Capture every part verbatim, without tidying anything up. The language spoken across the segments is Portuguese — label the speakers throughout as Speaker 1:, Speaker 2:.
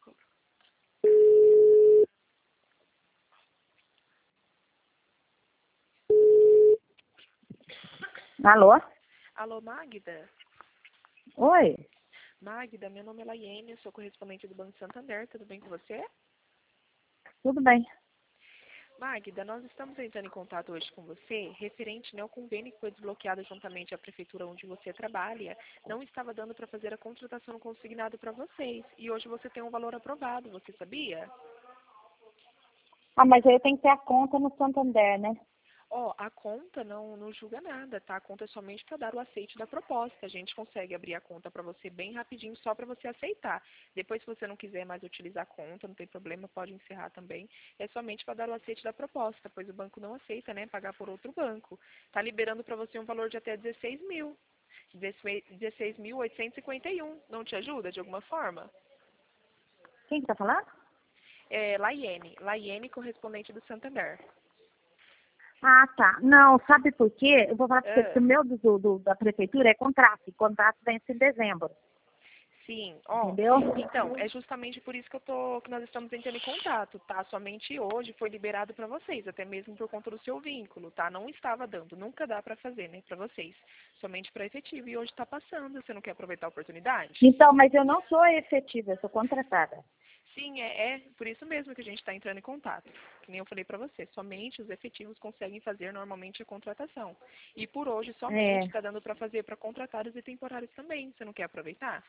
Speaker 1: Alô?
Speaker 2: Alô, Magda?
Speaker 1: Oi?
Speaker 2: Magda, meu nome é Laiene, eu sou correspondente do Banco Santander, tudo bem com você?
Speaker 1: Tudo bem.
Speaker 2: Magda, nós estamos entrando em contato hoje com você, referente né, ao convênio que foi desbloqueado juntamente à prefeitura onde você trabalha. Não estava dando para fazer a contratação consignada para vocês, e hoje você tem um valor aprovado, você sabia?
Speaker 1: Ah, mas aí eu tenho que ter a conta no Santander, né?
Speaker 2: Ó, a conta não, não julga nada, tá? A conta é somente para dar o aceite da proposta. A gente consegue abrir a conta para você bem rapidinho, só para você aceitar. Depois, se você não quiser mais utilizar a conta, não tem problema, pode encerrar também. É somente para dar o aceite da proposta, pois o banco não aceita, né? Pagar por outro banco. Tá liberando para você um valor de até dezesseis mil. dezesseis mil oitocentos e cinquenta e um. Não te ajuda de alguma forma?
Speaker 1: Quem que tá falando?
Speaker 2: É Laiene. Laiene, correspondente do Santander.
Speaker 1: Ah, tá. Não, sabe por quê? Eu vou falar pra você
Speaker 2: Ah.
Speaker 1: que o meu do, do- da prefeitura é contrato. E contrato vence em dezembro.
Speaker 2: Sim, ó,
Speaker 1: Entendeu?
Speaker 2: então, é justamente por isso que eu tô, que nós estamos entrando em contato, tá? Somente hoje foi liberado para vocês, até mesmo por conta do seu vínculo, tá? Não estava dando, nunca dá para fazer, né, para vocês, somente para efetivo, e hoje está passando, você não quer aproveitar a oportunidade?
Speaker 1: Então, mas eu não sou efetiva, eu sou contratada.
Speaker 2: Sim, é, é por isso mesmo que a gente está entrando em contato, que nem eu falei para você, somente os efetivos conseguem fazer normalmente a contratação, e por hoje
Speaker 1: É.
Speaker 2: somente está dando para fazer para contratados e temporários também, você não quer aproveitar?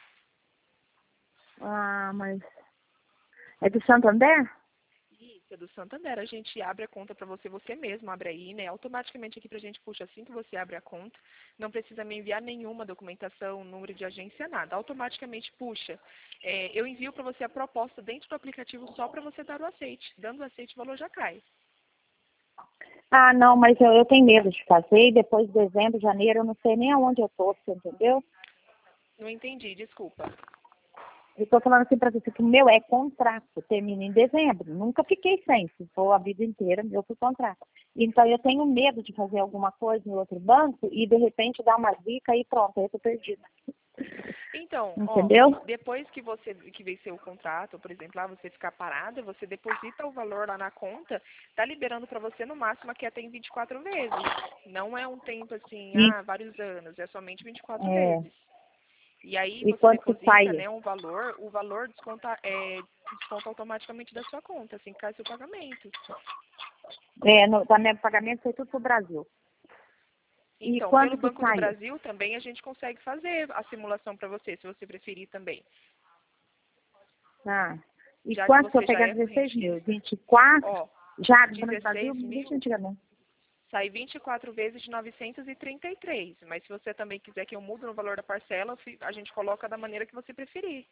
Speaker 1: Ah, mas... É do Santander?
Speaker 2: Isso, é do Santander. A gente abre a conta para você, você mesmo abre aí, né? Automaticamente aqui para a gente puxa assim que você abre a conta. Não precisa me enviar nenhuma documentação, número de agência, nada. Automaticamente puxa. É, eu envio para você a proposta dentro do aplicativo só para você dar o aceite. Dando o aceite, o valor já cai.
Speaker 1: Ah, não, mas eu, eu tenho medo de fazer e depois de dezembro, janeiro, eu não sei nem aonde eu tô, você entendeu?
Speaker 2: Não entendi, desculpa.
Speaker 1: Eu tô falando assim pra você que o meu é contrato, termina em dezembro. Nunca fiquei sem, se for a vida inteira, meu foi contrato. Então eu tenho medo de fazer alguma coisa em outro banco e de repente dar uma dica e pronto, aí eu tô perdida.
Speaker 2: Então, ó,
Speaker 1: Entendeu?
Speaker 2: depois que você que vencer o contrato, por exemplo, lá você ficar parada, você deposita o valor lá na conta, tá liberando para você no máximo aqui até em vinte e quatro vezes. Não é um tempo assim,
Speaker 1: E,
Speaker 2: ah, vários anos, é somente vinte e quatro
Speaker 1: é,
Speaker 2: vezes. E aí
Speaker 1: e
Speaker 2: você
Speaker 1: quanto que
Speaker 2: deposita,
Speaker 1: sai?
Speaker 2: né, um valor, o valor desconta, é, desconta automaticamente da sua conta, assim que cai seu pagamento.
Speaker 1: É, no, da minha pagamento foi tudo pro Brasil. E
Speaker 2: Então,
Speaker 1: quanto
Speaker 2: pelo
Speaker 1: que
Speaker 2: Banco do
Speaker 1: saiu?
Speaker 2: Brasil também a gente consegue fazer a simulação para você, se você preferir também.
Speaker 1: Ah, e
Speaker 2: Já que
Speaker 1: quanto que eu
Speaker 2: você já
Speaker 1: pegar
Speaker 2: é
Speaker 1: dezesseis mil?
Speaker 2: correntista.
Speaker 1: vinte e quatro?
Speaker 2: Ó,
Speaker 1: Já do Brasil,
Speaker 2: dezesseis
Speaker 1: me deixa
Speaker 2: mil
Speaker 1: antigamente.
Speaker 2: sai vinte e quatro vezes de novecentos e trinta e três. Mas se você também quiser que eu mude no valor da parcela, fi- a gente coloca da maneira que você preferir.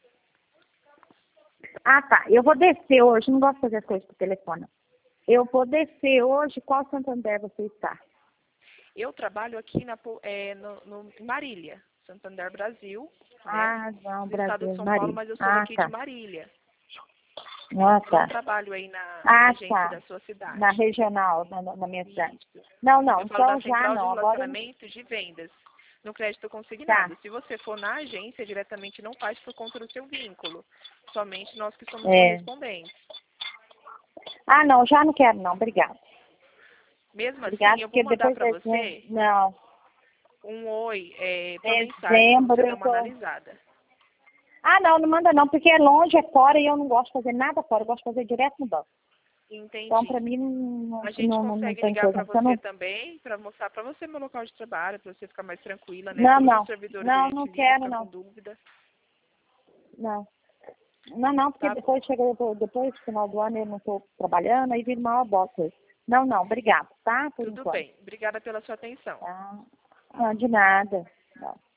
Speaker 1: Ah, tá. Eu vou descer hoje, não gosto de fazer as coisas por telefone. Eu vou descer hoje. Qual Santander você está?
Speaker 2: Eu trabalho aqui na, po- é, no, no- em Marília, Santander Brasil, né?
Speaker 1: Ah, não,
Speaker 2: Do estado de
Speaker 1: Brasil,
Speaker 2: São Paulo,
Speaker 1: Maria.
Speaker 2: mas eu sou
Speaker 1: Ah,
Speaker 2: daqui de
Speaker 1: tá.
Speaker 2: Marília.
Speaker 1: Ah,
Speaker 2: Não
Speaker 1: tá.
Speaker 2: trabalho aí na, na
Speaker 1: Ah,
Speaker 2: agência
Speaker 1: tá.
Speaker 2: da sua
Speaker 1: Na
Speaker 2: cidade.
Speaker 1: regional, na, na minha cidade.
Speaker 2: Isso.
Speaker 1: Não, não,
Speaker 2: Eu falo da
Speaker 1: então já
Speaker 2: central de
Speaker 1: não. Agora
Speaker 2: relacionamento de vendas no crédito
Speaker 1: tá.
Speaker 2: consignado. Se você for na agência, diretamente não faz por conta do seu vínculo. Somente nós que somos
Speaker 1: É.
Speaker 2: correspondentes.
Speaker 1: Ah, não, já não quero não, obrigada.
Speaker 2: Mesmo assim,
Speaker 1: Obrigada,
Speaker 2: eu vou
Speaker 1: porque
Speaker 2: mandar
Speaker 1: depois
Speaker 2: para
Speaker 1: de dezembro,
Speaker 2: você
Speaker 1: não,
Speaker 2: um oi é, por mensagem para você
Speaker 1: dezembro
Speaker 2: dar
Speaker 1: eu
Speaker 2: uma
Speaker 1: tô...
Speaker 2: analisada.
Speaker 1: Ah, não, não manda não, porque é longe, é fora e eu não gosto de fazer nada fora, eu gosto de fazer direto no banco. Então, pra
Speaker 2: Entendi.
Speaker 1: mim, não,
Speaker 2: A gente
Speaker 1: não, não, não
Speaker 2: consegue
Speaker 1: tem
Speaker 2: ligar
Speaker 1: coisa.
Speaker 2: para
Speaker 1: Porque eu
Speaker 2: você
Speaker 1: não,
Speaker 2: também, para mostrar para você meu local de trabalho, para você ficar mais tranquila, né?
Speaker 1: não,
Speaker 2: Todos os
Speaker 1: não,
Speaker 2: servidores a
Speaker 1: não, não
Speaker 2: gente liga,
Speaker 1: quero
Speaker 2: fica com
Speaker 1: não,
Speaker 2: dúvida,
Speaker 1: não. Não, não, porque
Speaker 2: tá?
Speaker 1: depois chega, depois do final do ano eu não estou trabalhando, aí vira uma bosta. Não, não, obrigado, tá? Por
Speaker 2: Tudo
Speaker 1: enquanto.
Speaker 2: bem. Obrigada pela sua atenção.
Speaker 1: Tá? Ah, de nada. Não.